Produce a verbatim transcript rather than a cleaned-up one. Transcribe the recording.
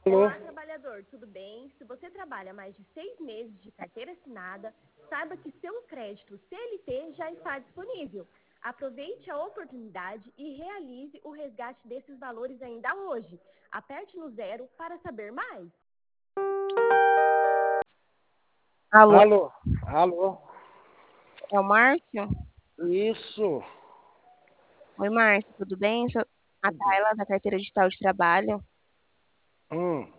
Alô? Olá, trabalhador, tudo bem? Se você trabalha mais de seis meses de carteira assinada, saiba que seu crédito C L T já está disponível. Aproveite a oportunidade e realize o resgate desses valores ainda hoje. Aperte no zero para saber mais. Alô, Alô? Alô? é o Márcio? Isso. Oi, Márcio, tudo bem? Sou a Tudo. Tayla, da Carteira Digital de Trabalho. Hum.